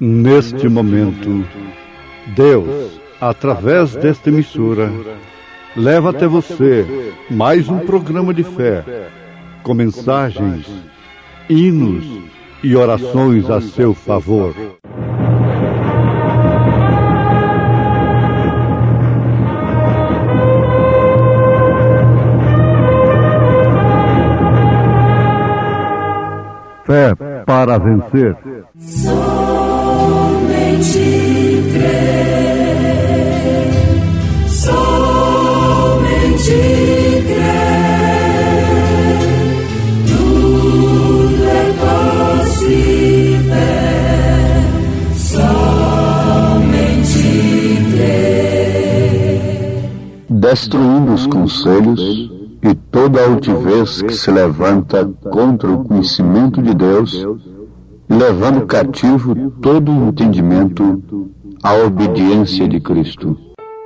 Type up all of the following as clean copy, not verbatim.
Neste momento, Deus, através desta emissora, leva até você mais um programa de fé, com mensagens, hinos e orações a seu favor. Fé para vencer. Somente crer, somente crer, tudo é possível, somente crer. Destruindo os conselhos e toda altivez que se levanta contra o conhecimento de Deus, e levando cativo todo o entendimento à obediência de Cristo.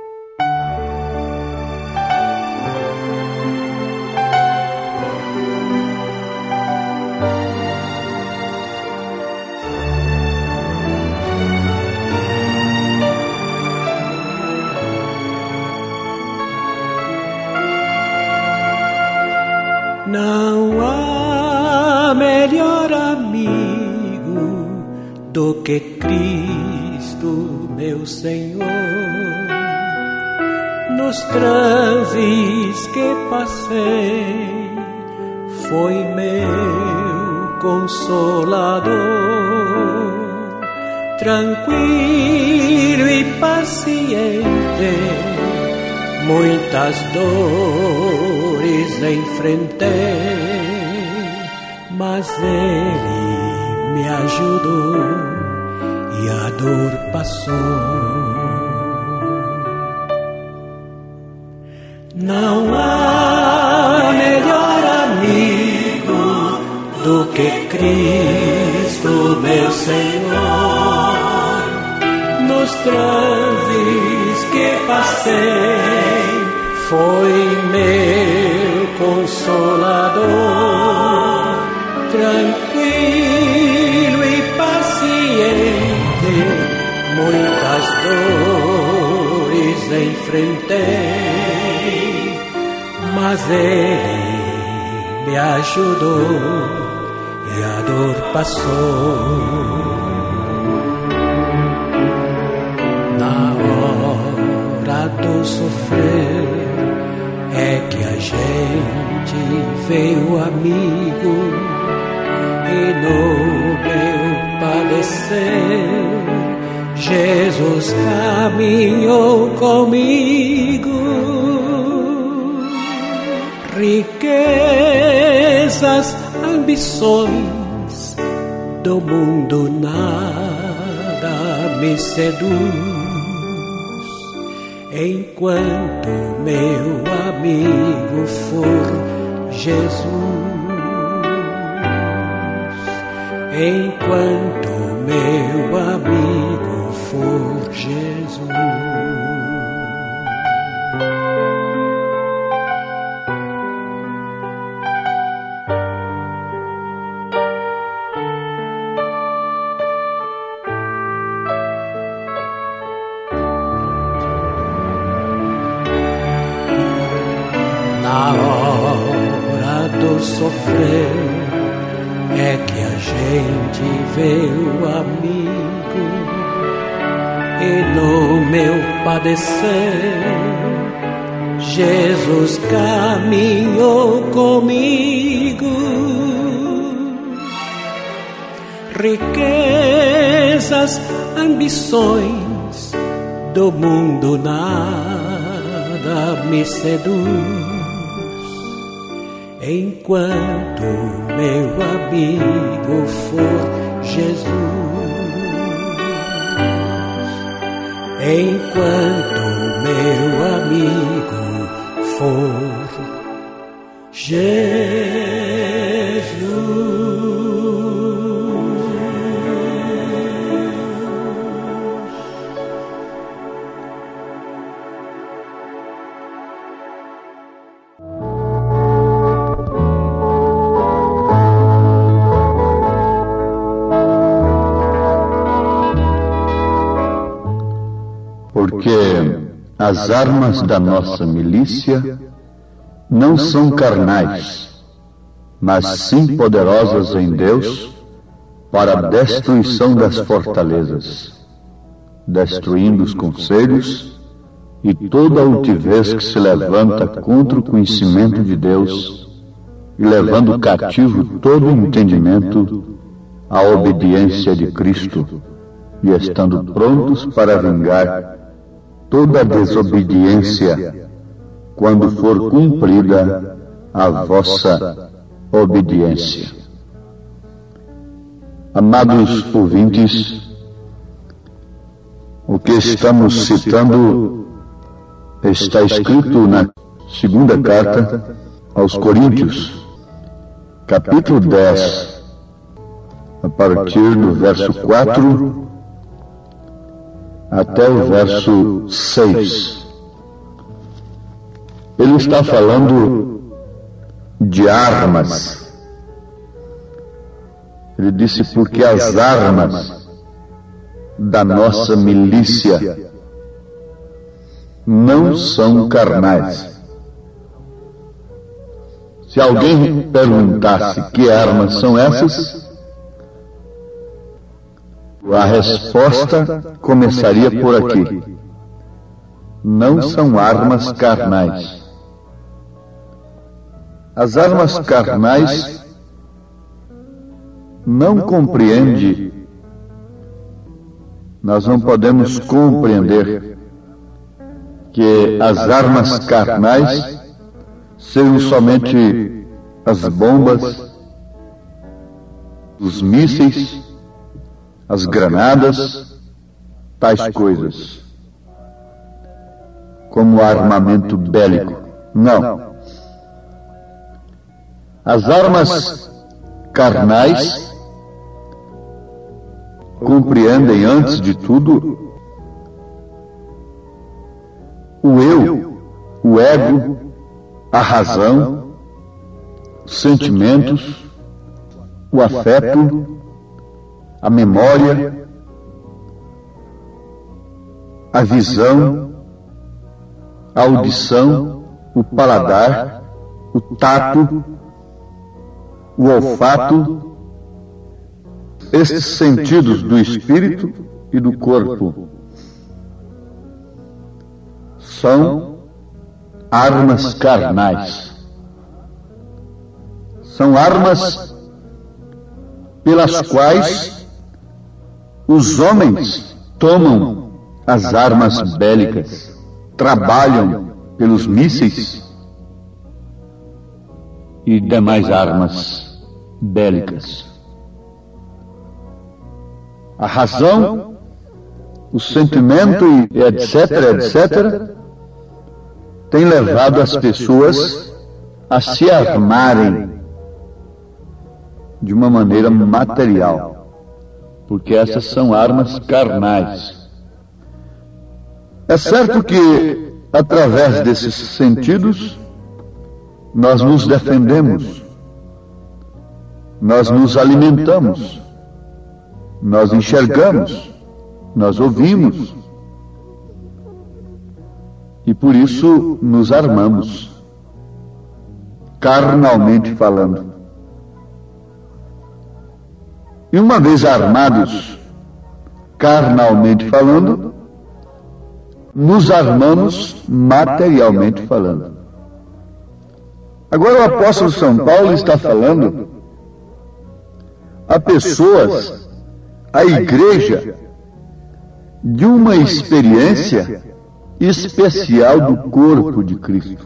Não há melhor amigo do que Cristo, meu Senhor. Nos transes que passei, foi meu consolador. Tranquilo e paciente, muitas dores enfrentei, mas Ele me ajudou e a dor passou. Não há melhor amigo do que Cristo, meu Senhor. Nos transes que passei, foi meu consolador. Tranquilo e paciente, muitas dores enfrentei, mas Ele me ajudou e a dor passou. Na hora do sofrer é que a gente vê o amigo, e no meu padecer Jesus caminhou comigo. Riquezas, ambições do mundo nada me seduz, enquanto meu amigo for Jesus. Enquanto meu amigo for Jesus. Na hora do sofrer é que a gente vê o amigo, e no meu padecer Jesus caminhou comigo. Riquezas, ambições do mundo nada me seduz, enquanto meu amigo for Jesus. Enquanto meu amigo for Jesus. As armas da nossa milícia não são carnais, mas sim poderosas em Deus para a destruição das fortalezas, destruindo os conselhos e toda altivez que se levanta contra o conhecimento de Deus e levando cativo todo o entendimento à obediência de Cristo, e estando prontos para vingar toda a desobediência quando for cumprida a vossa obediência. Amados ouvintes, o que estamos citando está escrito na segunda carta aos Coríntios, capítulo 10, a partir do verso 4 até o verso 6. Ele está falando de armas. Ele disse, porque as armas da nossa milícia não são carnais. Se alguém perguntasse que armas são essas, a resposta começaria por aqui. Não são armas carnais. As armas carnais não compreende, nós não podemos compreender que as armas carnais sejam somente as bombas, os mísseis, as granadas, tais coisas, como armamento bélico. Não. As armas carnais compreendem, antes de tudo, o eu, o ego, a razão, os sentimentos, o afeto, a memória, a visão, a audição, o paladar, o tato, o olfato, estes sentidos do espírito e do corpo são armas carnais. São armas pelas quais os homens tomam as armas bélicas, trabalham pelos mísseis e demais armas bélicas. A razão, o sentimento e etc., tem levado as pessoas a se armarem de uma maneira material, porque essas são armas carnais. É certo que, através desses sentidos, nós nos defendemos, nós nos alimentamos, nós enxergamos, nós ouvimos, e por isso nos armamos, carnalmente falando. E uma vez armados, carnalmente falando, nos armamos materialmente falando. Agora o apóstolo São Paulo está falando a pessoas, a igreja, de uma experiência especial do corpo de Cristo,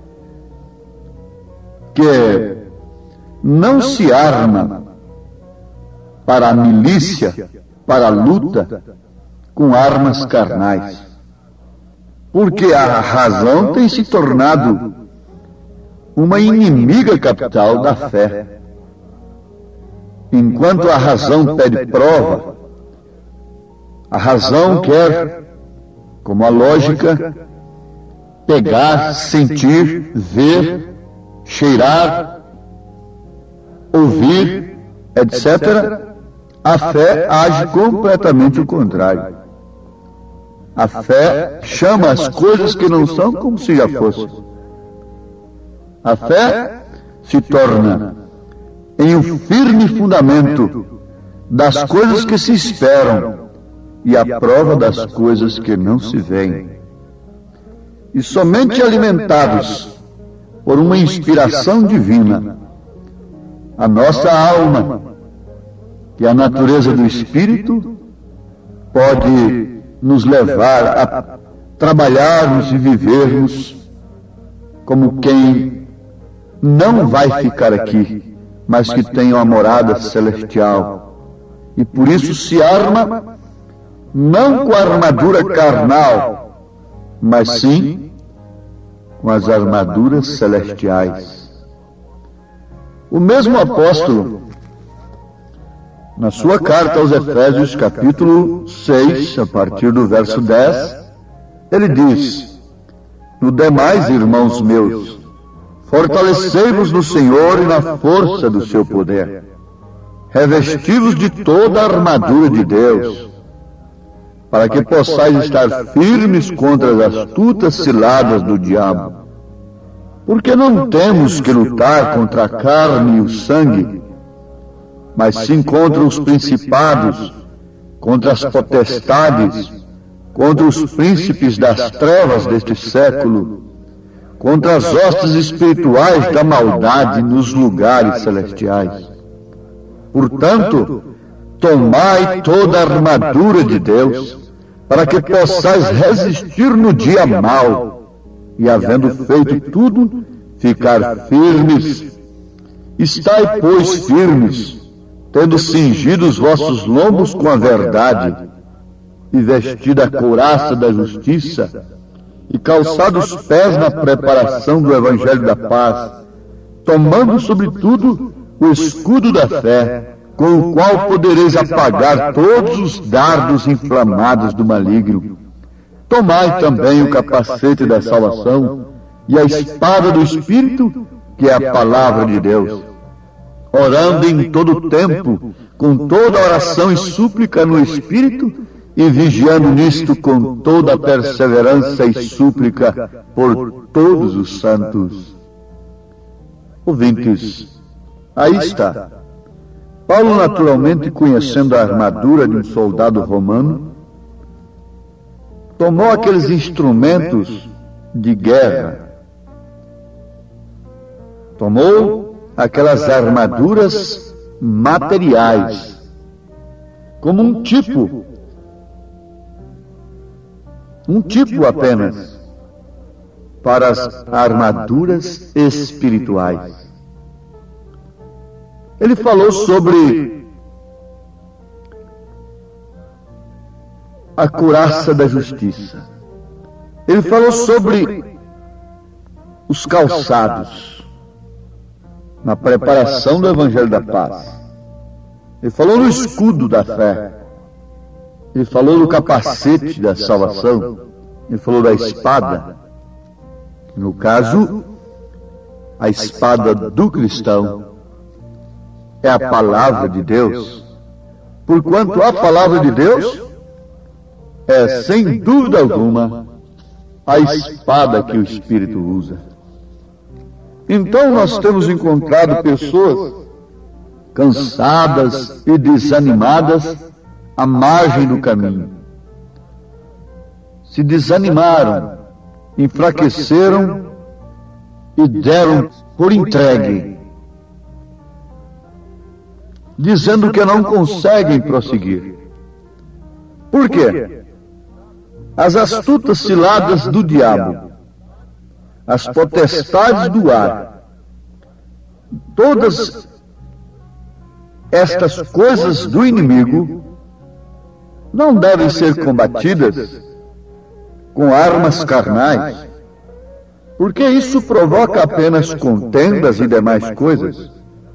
que não se arma para a milícia, para a luta, com armas carnais, porque a razão tem se tornado uma inimiga capital da fé. Enquanto a razão pede prova, a razão quer, como a lógica, pegar, sentir, ver, cheirar, ouvir, etc., a fé age completamente o contrário. A fé chama as coisas que não são como se já fossem. A fé se torna em um firme fundamento das coisas que se esperam e a prova das coisas que não se veem. E somente alimentados por uma inspiração divina, a nossa alma e a natureza do Espírito pode nos levar a trabalharmos e vivermos como quem não vai ficar aqui, mas que tem uma morada celestial. E por isso se arma não com a armadura carnal, mas sim com as armaduras celestiais. O mesmo apóstolo, na sua carta aos Efésios, capítulo 6, a partir do verso 10, ele diz: no demais, irmãos meus, fortalecei-vos no Senhor e na força do seu poder. Revesti-vos de toda a armadura de Deus, para que possais estar firmes contra as astutas ciladas do diabo. Porque não temos que lutar contra a carne e o sangue, mas sim contra os principados, contra as potestades, contra os príncipes das trevas deste século, contra as hostes espirituais da maldade nos lugares celestiais. Portanto, tomai toda a armadura de Deus, para que possais resistir no dia mau, e havendo feito tudo, ficar firmes. Estai, pois, firmes, tendo cingido os vossos lombos com a verdade, e vestida a couraça da justiça, e calçados os pés na preparação do Evangelho da paz, tomando sobretudo o escudo da fé, com o qual podereis apagar todos os dardos inflamados do maligno. Tomai também o capacete da salvação e a espada do Espírito, que é a palavra de Deus, orando em todo o tempo, com toda oração e súplica no Espírito, e vigiando nisto com toda a perseverança e súplica por todos os santos. Ouvintes, aí está. Paulo, naturalmente conhecendo a armadura de um soldado romano, tomou aqueles instrumentos de guerra, tomou aquelas armaduras materiais, como um tipo apenas, para as armaduras espirituais. Ele falou sobre a couraça da justiça. Ele falou sobre os calçados na preparação do Evangelho da paz. Ele falou no escudo da fé. Ele falou do capacete da salvação. Ele falou da espada. No caso, a espada do cristão é a palavra de Deus. Porquanto a palavra de Deus é, sem dúvida alguma, a espada que o Espírito usa. Então nós temos encontrado pessoas cansadas e desanimadas à margem do caminho. Se desanimaram, enfraqueceram e deram por entregue, dizendo que não conseguem prosseguir. Por quê? As astutas ciladas do diabo, as potestades do ar, todas estas coisas do inimigo não devem ser combatidas com armas carnais, porque isso provoca apenas contendas e demais coisas.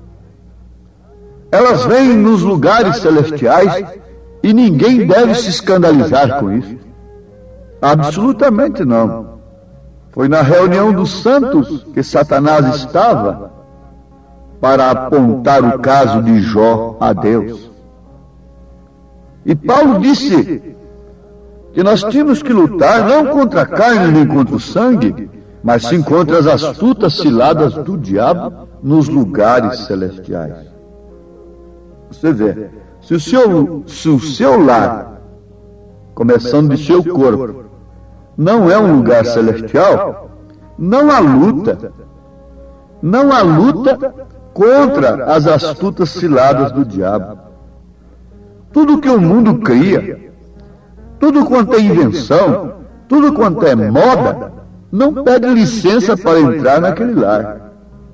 Elas vêm nos lugares celestiais e ninguém deve se escandalizar com isso. Absolutamente não. Foi na reunião dos santos que Satanás estava para apontar o caso de Jó a Deus. E Paulo disse que nós tínhamos que lutar não contra a carne nem contra o sangue, mas sim contra as astutas ciladas do diabo nos lugares celestiais. Você vê, se o seu lar, começando de seu corpo, não é um lugar celestial, não há luta. Não há luta contra as astutas ciladas do diabo. Tudo que o mundo cria, tudo quanto é invenção, tudo quanto é moda, não pede licença para entrar naquele lar.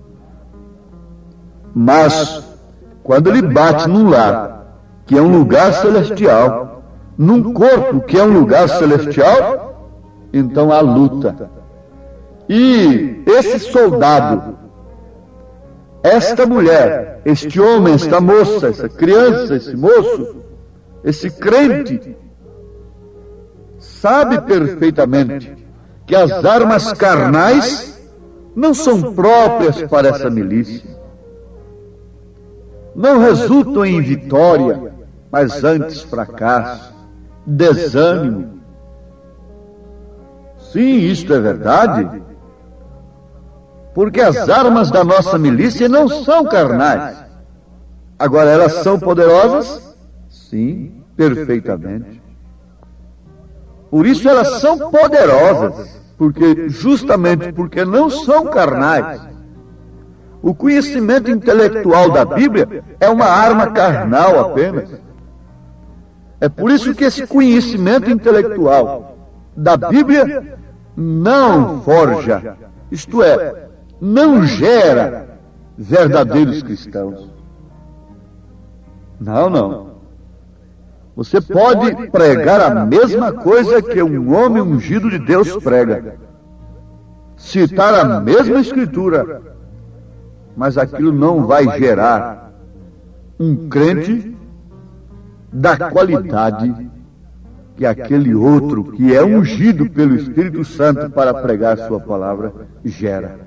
Mas, quando ele bate num lar, que é um lugar celestial, num corpo que é um lugar celestial, então há luta. E esse soldado, esta mulher, este homem, esta moça, essa criança, esse moço, esse crente, sabe perfeitamente que as armas carnais não são próprias para essa milícia. Não resultam em vitória, mas antes fracasso, desânimo. Sim, isto é verdade. Porque as armas da nossa milícia não são carnais. Agora, elas são poderosas? Sim, perfeitamente. Por isso elas são poderosas, justamente porque não são carnais. O conhecimento intelectual da Bíblia é uma arma carnal apenas. É por isso que esse conhecimento intelectual da Bíblia não forja, isto é, não gera verdadeiros cristãos. Não. Você pode pregar a mesma coisa que um homem ungido de Deus prega, citar a mesma escritura, mas aquilo não vai gerar um crente da qualidade que aquele outro que é ungido pelo Espírito Santo para pregar sua palavra gera.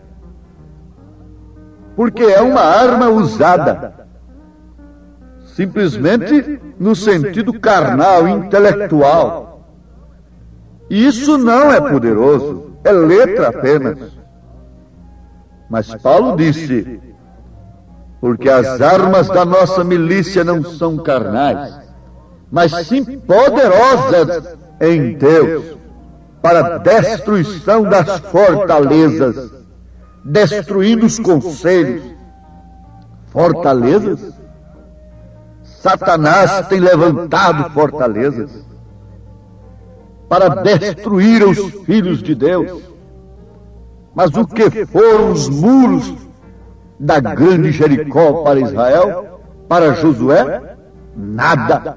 Porque é uma arma usada simplesmente no sentido carnal, intelectual. E isso não é poderoso, é letra apenas. Mas Paulo disse, porque as armas da nossa milícia não são carnais, mas sim poderosas em Deus, para a destruição das fortalezas, destruindo os conselhos. Fortalezas? Satanás tem levantado fortalezas para destruir os filhos de Deus. Mas o que foram os muros da grande Jericó para Israel, para Josué? Nada.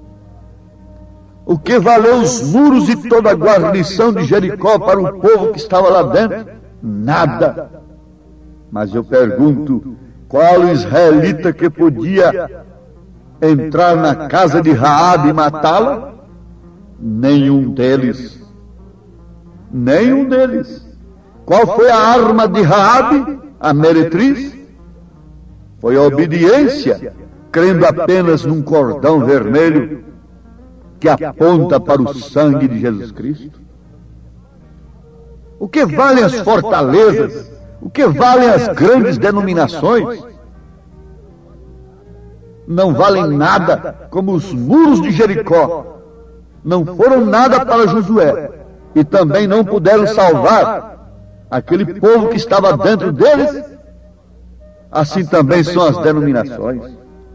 O que valeu os muros e toda a guarnição de Jericó para o povo que estava lá dentro? Nada. Mas eu pergunto, qual o israelita que podia entrar na casa de Raabe e matá-la? Nenhum deles. Nenhum deles. Qual foi a arma de Raabe, a meretriz? Foi a obediência, crendo apenas num cordão vermelho que aponta para o sangue de Jesus Cristo. O que valem as fortalezas? O que valem as grandes denominações? Não valem nada como os muros de Jericó. Não foram nada para Josué. E também não puderam salvar aquele povo que estava dentro deles. Assim também são as denominações.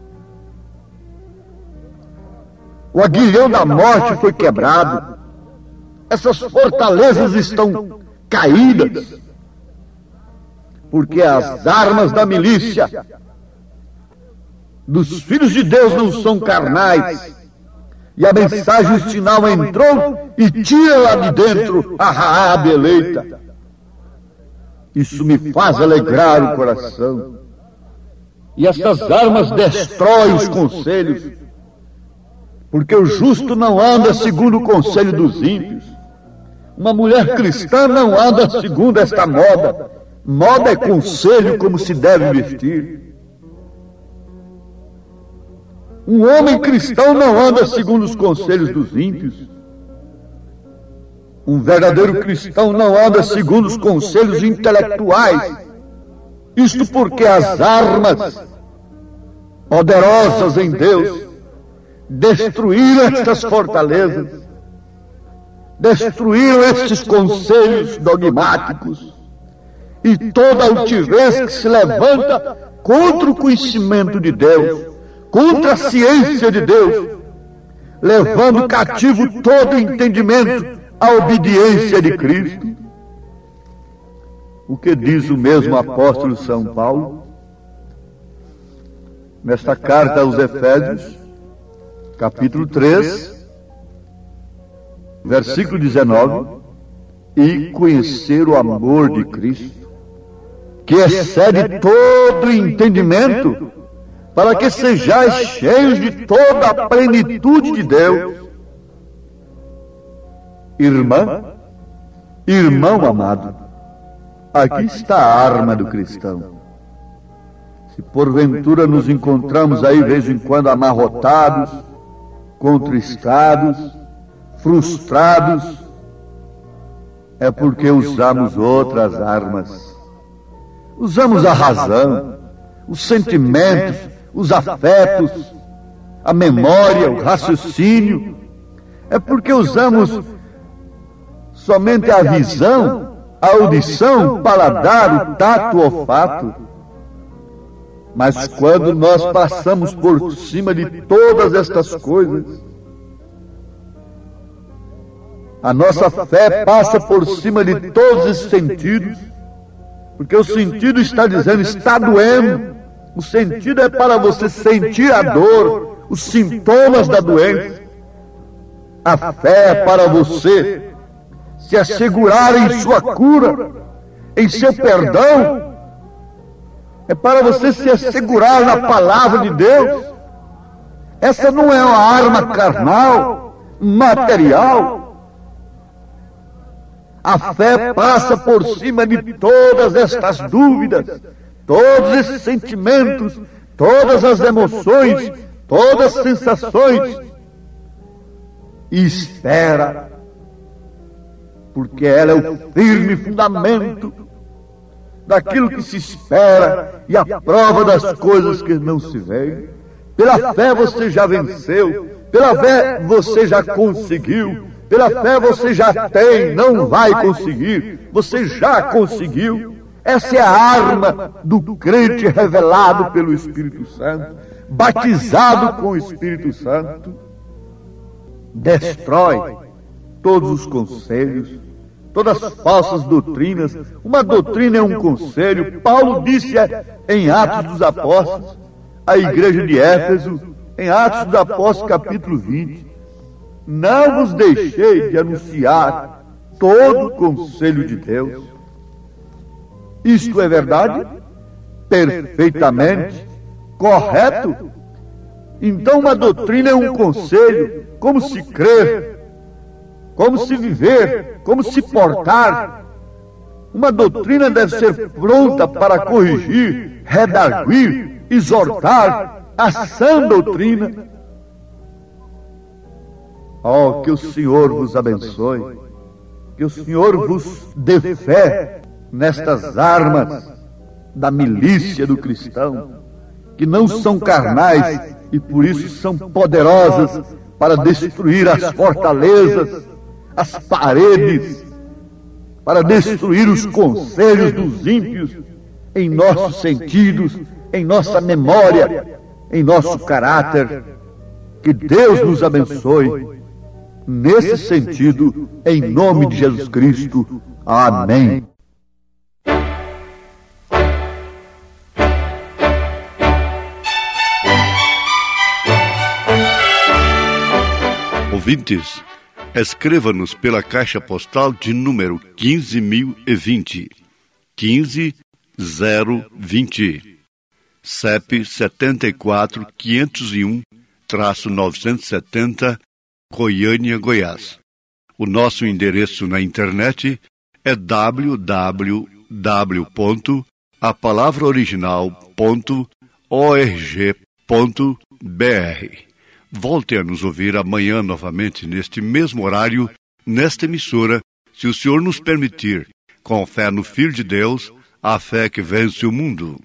O aguilhão da morte foi quebrado. Essas fortalezas estão caídas. Porque as armas da milícia dos filhos de Deus não são carnais. E a mensagem final entrou e tira lá de dentro a Raabe eleita. Isso me faz alegrar o coração. E estas armas destroem os conselhos. Porque o justo não anda segundo o conselho dos ímpios. Uma mulher cristã não anda segundo esta moda. Moda é conselho como se deve vestir. Um homem cristão não anda segundo os conselhos dos ímpios. Um verdadeiro cristão não anda segundo os conselhos intelectuais. Isto porque as armas poderosas em Deus destruíram estas fortalezas, destruíram estes conselhos dogmáticos e toda altivez que se levanta contra o conhecimento de Deus, contra a ciência de Deus, levando cativo todo o entendimento à obediência de Cristo. O que diz o mesmo apóstolo São Paulo nesta carta aos Efésios, capítulo 3, versículo 19: e conhecer o amor de Cristo, que excede todo entendimento, para que sejais cheios de toda a plenitude de Deus. Irmão amado, aqui está a arma do cristão. Se porventura nos encontramos aí, de vez em quando, amarrotados, contristados, frustrados, é porque usamos outras armas. Usamos a razão, os sentimentos, os afetos, a memória, o raciocínio. É porque usamos somente a visão, a audição, o paladar, o tato, o olfato. Mas quando nós passamos por cima de todas estas coisas, a nossa fé passa por cima de todos esses sentidos, porque o sentido está dizendo, está doendo. O sentido é para você sentir a dor, os sintomas da doença. A fé é para você se assegurar em sua cura, em seu perdão. É para você se assegurar na palavra de Deus. Essa não é uma arma carnal, material. A fé passa por cima de todas estas dúvidas, todos esses sentimentos, todas as emoções, todas as sensações, e espera, porque ela é o firme fundamento daquilo que se espera e a prova das coisas que não se veem. Pela fé você já venceu, pela fé você já conseguiu, pela fé você já tem, não vai conseguir, você já conseguiu. Essa é a arma do crente revelado pelo Espírito Santo, batizado com o Espírito Santo. Destrói todos os conselhos, todas as falsas doutrinas. Uma doutrina é um conselho. Paulo disse em Atos dos Apóstolos, à igreja de Éfeso, em Atos dos Apóstolos, capítulo 20, não vos deixei de anunciar todo o conselho de Deus. Isto é verdade? Perfeitamente correto. Então uma doutrina é um conselho, como se crer, como se viver, como se portar. Uma doutrina deve ser pronta para corrigir, redarguir, exortar a sã doutrina. Oh, que o Senhor vos abençoe, que o Senhor vos dê fé nestas armas da milícia do cristão, que não são carnais e por isso são poderosas para destruir as fortalezas, as paredes, para destruir os conselhos dos ímpios em nossos sentidos, em nossa memória, em nosso caráter. Que Deus nos abençoe nesse sentido, em nome de Jesus Cristo. Amém. Ouvintes, escreva-nos pela caixa postal de número 15.020, 15020, CEP 74.501-970, Goiânia, Goiás. O nosso endereço na internet é www.apalavraoriginal.org.br. Volte a nos ouvir amanhã novamente neste mesmo horário, nesta emissora, se o Senhor nos permitir, com fé no Filho de Deus, a fé que vence o mundo.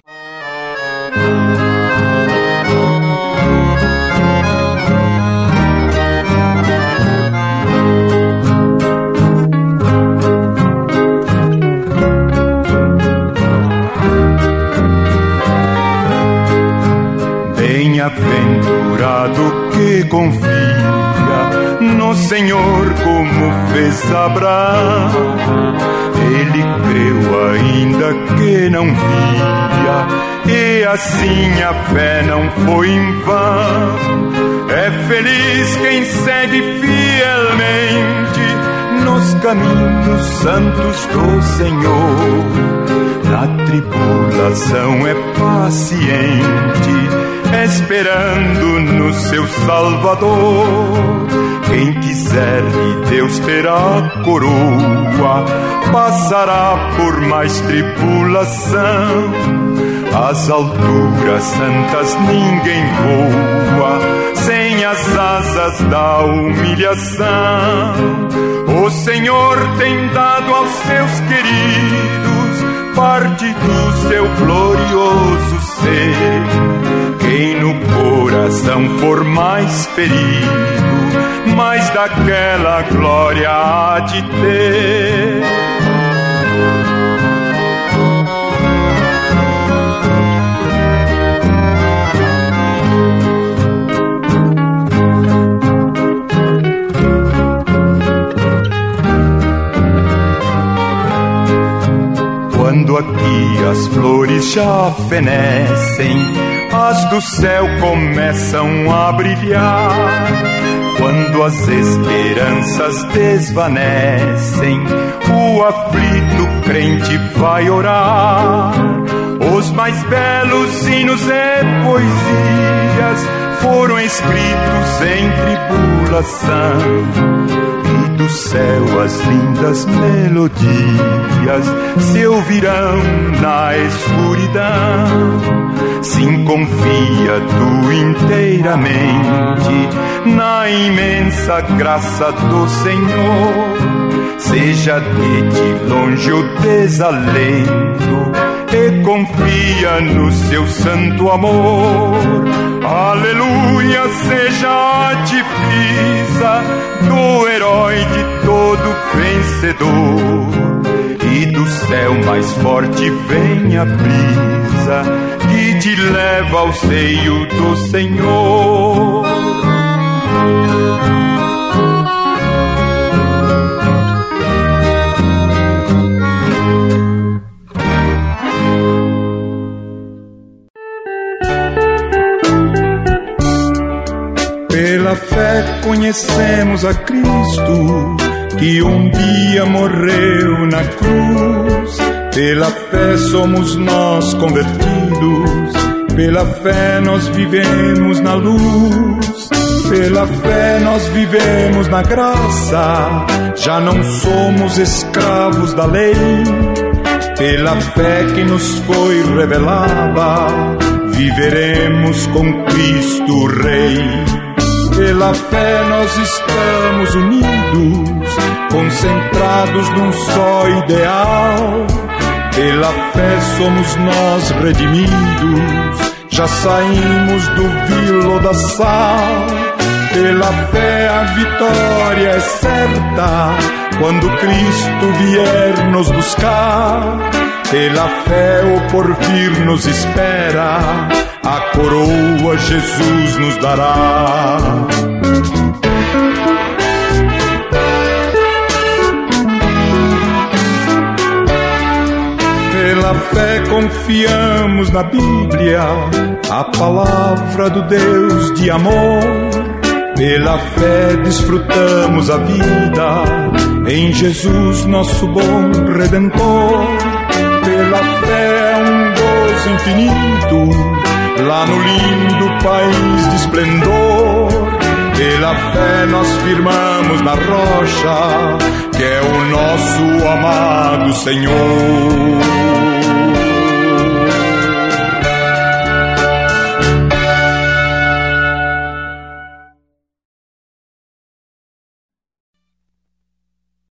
Bem-aventurado que confia no Senhor como fez Abraão. Ele creu ainda que não via, e assim a fé não foi em vão. É feliz quem segue fielmente nos caminhos santos do Senhor. Na tribulação é paciente, esperando no seu Salvador. Quem quiser de Deus terá coroa, passará por mais tribulação. Às alturas santas ninguém voa, sem as asas da humilhação. O Senhor tem dado aos seus queridos parte do seu glorioso ser. Quem no coração for mais ferido, mais daquela glória há de ter. Quando aqui as flores já fenecem, as do céu começam a brilhar. Quando as esperanças desvanecem, o aflito crente vai orar. Os mais belos hinos e poesias foram escritos em tribulação. Do céu as lindas melodias se ouvirão na escuridão. Sim, confia tu inteiramente na imensa graça do Senhor. Seja de ti longe o desalento e confia no seu santo amor. Aleluia, seja a divisa do herói de todo vencedor. E do céu mais forte vem a brisa que te leva ao seio do Senhor. Pela fé conhecemos a Cristo, que um dia morreu na cruz. Pela fé somos nós convertidos, pela fé nós vivemos na luz. Pela fé nós vivemos na graça, já não somos escravos da lei. Pela fé que nos foi revelada, viveremos com Cristo Rei. Pela fé nós estamos unidos, concentrados num só ideal. Pela fé somos nós redimidos, já saímos do vil lodaçal. Pela fé a vitória é certa, quando Cristo vier nos buscar. Pela fé o porvir nos espera, a coroa Jesus nos dará. Pela fé confiamos na Bíblia, a palavra do Deus de amor. Pela fé desfrutamos a vida em Jesus, nosso bom Redentor. Pela fé um gozo infinito lá no lindo país de esplendor. Pela fé nós firmamos na rocha, que é o nosso amado Senhor.